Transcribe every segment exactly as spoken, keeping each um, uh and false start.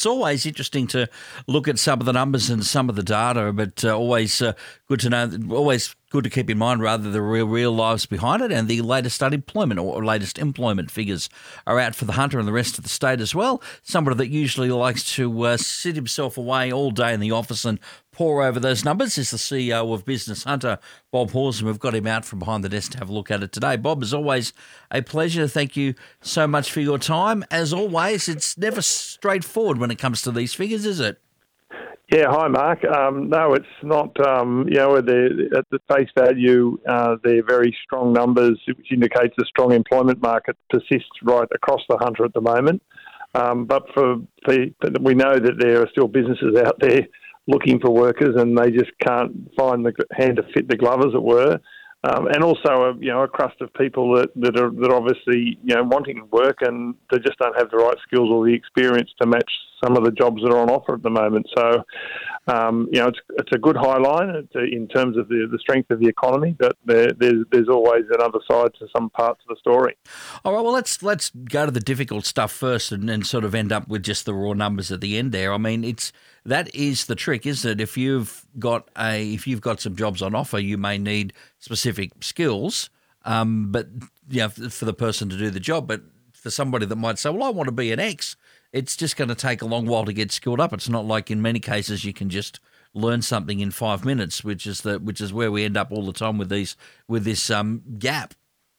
it's always interesting to look at some of the numbers and some of the data, but uh, always uh, good to know, always good to keep in mind rather the real real lives behind it. And the latest unemployment or latest employment figures are out for the Hunter and the rest of the state as well. Somebody that usually likes to uh, sit himself away all day in the office and pore over those numbers is the C E O of Business Hunter, Bob Hawes, and we've got him out from behind the desk to have a look at it today. Bob, as always, a pleasure. Thank you so much for your time. As always, it's never straightforward when it comes to these figures, is it? Yeah, hi, Mark. Um, no, it's not, um, you know, they're, at the face value, uh, they're very strong numbers, which indicates a strong employment market persists right across the Hunter at the moment. Um, but for, for we know that there are still businesses out there looking for workers and they just can't find the hand to fit the glove, as it were. Um, and also, a, you know, a crust of people that, that are that are obviously, you know, wanting work and they just don't have the right skills or the experience to match some of the jobs that are on offer at the moment. So, um, you know, it's it's a good high line in terms of the, the strength of the economy, but there, there's there's always another side to some parts of the story. All right, well, let's let's go to the difficult stuff first and, and sort of end up with just the raw numbers at the end there. I mean, it's that is the trick, isn't it? If you've got a if you've got some jobs on offer, you may need specific skills, um, but you know, for the person to do the job. But for somebody that might say, well, I want to be an X, it's just going to take a long while to get skilled up. It's not like in many cases you can just learn something in five minutes, which is the which is where we end up all the time with these with this um, gap.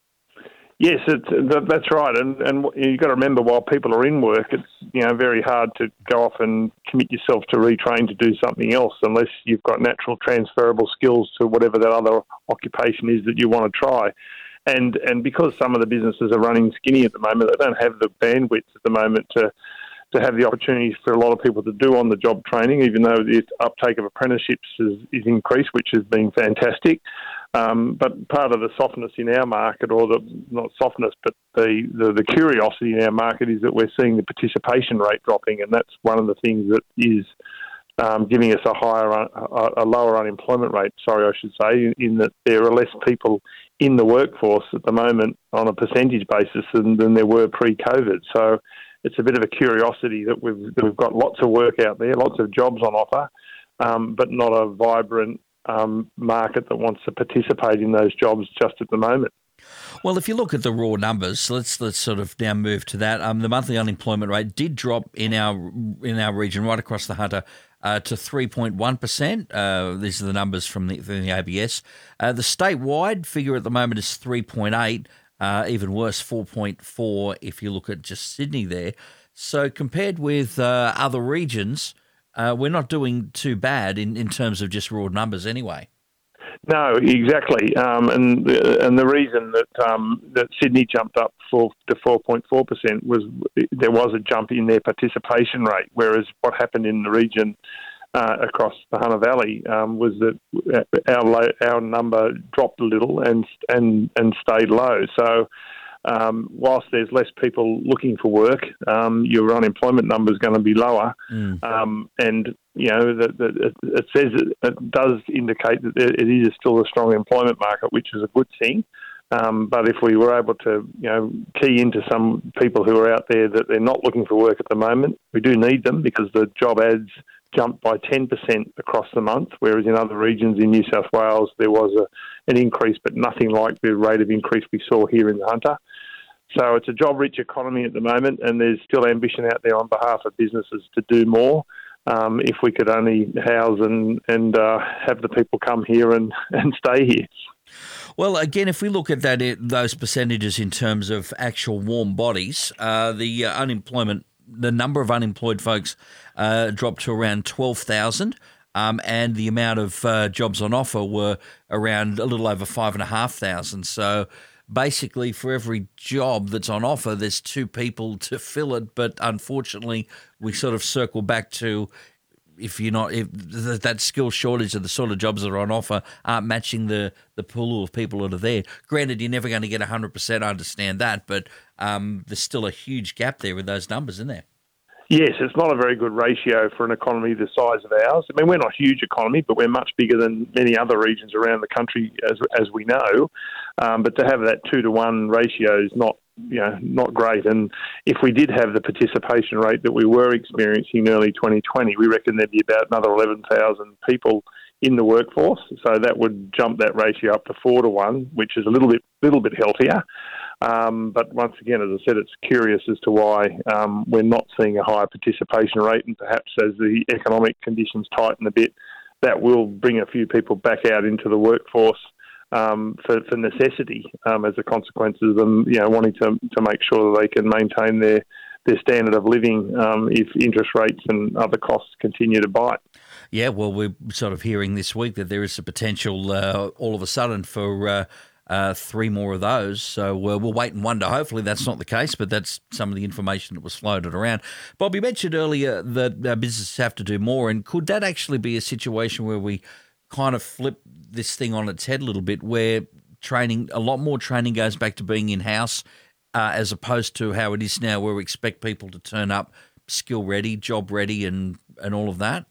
Yes, it's, that's right, and and you've got to remember, while people are in work, it's you know very hard to go off and commit yourself to retrain to do something else unless you've got natural transferable skills to whatever that other occupation is that you want to try. And and because some of the businesses are running skinny at the moment, they don't have the bandwidth at the moment to to have the opportunities for a lot of people to do on-the-job training, even though the uptake of apprenticeships is, is increased, which has been fantastic. Um, but part of the softness in our market, or the not softness, but the, the, the curiosity in our market is that we're seeing the participation rate dropping, and that's one of the things that is um, giving us a higher, a, a lower unemployment rate, sorry, I should say, in that there are less people in the workforce at the moment on a percentage basis than, than there were pre-COVID. So it's a bit of a curiosity that we've that we've got lots of work out there, lots of jobs on offer, um, but not a vibrant um, market that wants to participate in those jobs just at the moment. Well, if you look at the raw numbers, let's let's sort of now move to that. Um, the monthly unemployment rate did drop in our in our region right across the Hunter uh, to three point one percent. Uh, these are the numbers from the, from the A B S. Uh, the statewide figure at the moment is three point eight. Uh, even worse, four point four if you look at just Sydney there. So compared with uh, other regions, uh, we're not doing too bad in, in terms of just raw numbers anyway. No, exactly. Um, and and the reason that um, that Sydney jumped up for, to four point four percent was there was a jump in their participation rate, whereas what happened in the region Uh, across the Hunter Valley um, was that our our number dropped a little and and and stayed low. So um, whilst there's less people looking for work, um, your unemployment number is going to be lower. Mm. Um, and you know that it, it says it, it does indicate that it is still a strong employment market, which is a good thing. Um, but if we were able to, you know, key into some people who are out there that they're not looking for work at the moment, we do need them because the job ads jumped by ten percent across the month, whereas in other regions in New South Wales there was a, an increase, but nothing like the rate of increase we saw here in the Hunter. So it's a job-rich economy at the moment, and there's still ambition out there on behalf of businesses to do more. Um, if we could only house and, and uh, have the people come here and, and stay here. Well, again, if we look at that, those percentages in terms of actual warm bodies, uh, the uh, unemployment, the number of unemployed folks uh, dropped to around twelve thousand, um, and the amount of uh, jobs on offer were around a little over five thousand five hundred. So basically, for every job that's on offer, there's two people to fill it. But unfortunately, we sort of circle back to if you're not, if that skill shortage of the sort of jobs that are on offer aren't matching the, the pool of people that are there. Granted, you're never going to get one hundred percent, I understand that, but um, there's still a huge gap there with those numbers, isn't there? Yes, it's not a very good ratio for an economy the size of ours. I mean, we're not a huge economy, but we're much bigger than many other regions around the country, as as we know. Um, but to have that two to one ratio is not you know, not great. And if we did have the participation rate that we were experiencing in early twenty twenty, we reckon there'd be about another eleven thousand people in the workforce. So that would jump that ratio up to four to one, which is a little bit little bit healthier. Um, but once again, as I said, it's curious as to why um, we're not seeing a higher participation rate, and perhaps as the economic conditions tighten a bit, that will bring a few people back out into the workforce um, for, for necessity um, as a consequence of them, you know, wanting to to make sure that they can maintain their their standard of living um, if interest rates and other costs continue to bite. Yeah, well, we're sort of hearing this week that there is a potential uh, all of a sudden for uh, uh, three more of those. So uh, we'll wait and wonder. Hopefully that's not the case, but that's some of the information that was floated around. Bob, you mentioned earlier that uh, businesses have to do more, and could that actually be a situation where we kind of flip this thing on its head a little bit, where training, a lot more training goes back to being in-house uh, as opposed to how it is now, where we expect people to turn up skill ready, job ready, and, and all of that?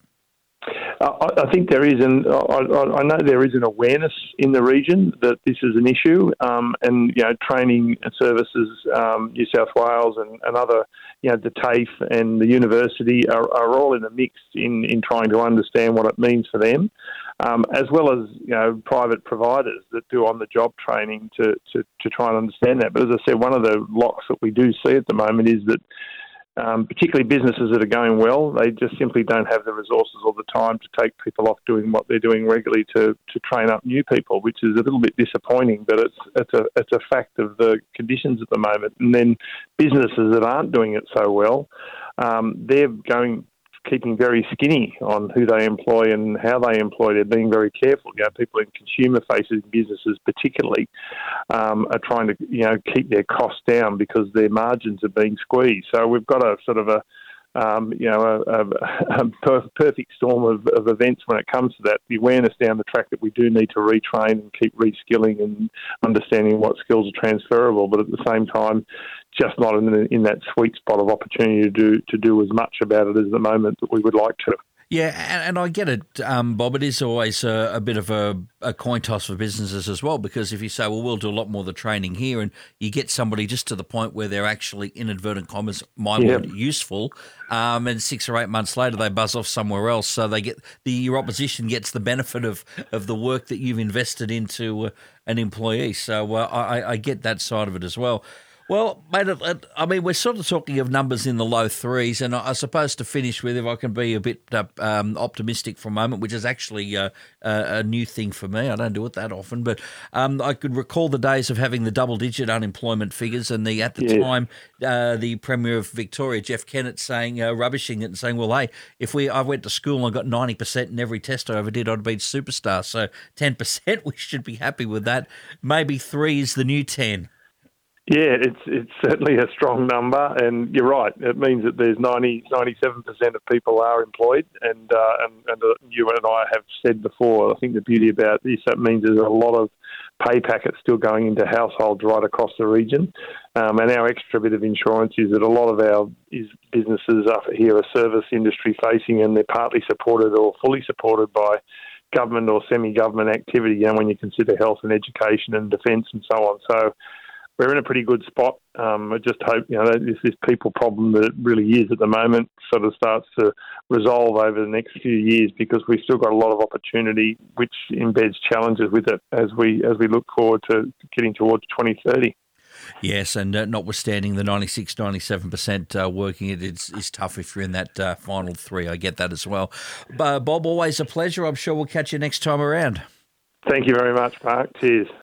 I, I think there is, an, I, I know there is an awareness in the region that this is an issue, um, and you know, training services, um, New South Wales and, and other, you know, the TAFE and the university are, are all in the mix in, in trying to understand what it means for them, um, as well as you know, private providers that do on-the-job training to, to to try and understand that. But as I said, one of the locks that we do see at the moment is that Um, particularly businesses that are going well, they just simply don't have the resources or the time to take people off doing what they're doing regularly to, to train up new people, which is a little bit disappointing, but it's it's a it's a fact of the conditions at the moment. And then businesses that aren't doing it so well, um, they're going keeping very skinny on who they employ and how they employ. They're being very careful. You know, people in consumer-facing businesses particularly um, are trying to, you know, keep their costs down because their margins are being squeezed. So we've got a sort of a, um, you know, a, a, a perfect storm of, of events when it comes to that. The awareness down the track that we do need to retrain and keep reskilling and understanding what skills are transferable, but at the same time, just not in, the, in that sweet spot of opportunity to do to do as much about it as the moment that we would like to. Yeah, and, and I get it, um, Bob. It is always a, a bit of a, a coin toss for businesses as well, because if you say, well, we'll do a lot more of the training here, and you get somebody just to the point where they're actually, inadvertent commas, my Yeah. word, useful, um, and six or eight months later they buzz off somewhere else, so they get the your opposition gets the benefit of, of the work that you've invested into uh, an employee. So uh, I, I get that side of it as well. Well, mate, I mean, we're sort of talking of numbers in the low threes, and I suppose to finish with, if I can be a bit uh, um, optimistic for a moment, which is actually uh, a new thing for me. I don't do it that often, but um, I could recall the days of having the double-digit unemployment figures, and the at the Yeah. time, uh, the Premier of Victoria, Jeff Kennett, saying, uh, rubbishing it and saying, well, hey, if we I went to school and I got ninety percent in every test I ever did, I'd be superstar. So ten percent, we should be happy with that. Maybe three is the new ten. Yeah, it's it's certainly a strong number, and you're right. It means that there's ninety, ninety-seven percent of people are employed, and uh, and, and uh, you and I have said before, I think the beauty about this, that means there's a lot of pay packets still going into households right across the region. Um, and our extra bit of insurance is that a lot of our is businesses up here are service industry facing, and they're partly supported or fully supported by government or semi-government activity, you know, when you consider health and education and defence and so on. So we're in a pretty good spot. Um, I just hope, you know, this, this people problem that it really is at the moment sort of starts to resolve over the next few years, because we've still got a lot of opportunity, which embeds challenges with it as we as we look forward to getting towards twenty thirty. Yes, and uh, notwithstanding the ninety-six, ninety-seven percent uh, working it is, is tough if you're in that uh, final three. I get that as well. But Bob, always a pleasure. I'm sure we'll catch you next time around. Thank you very much, Mark. Cheers.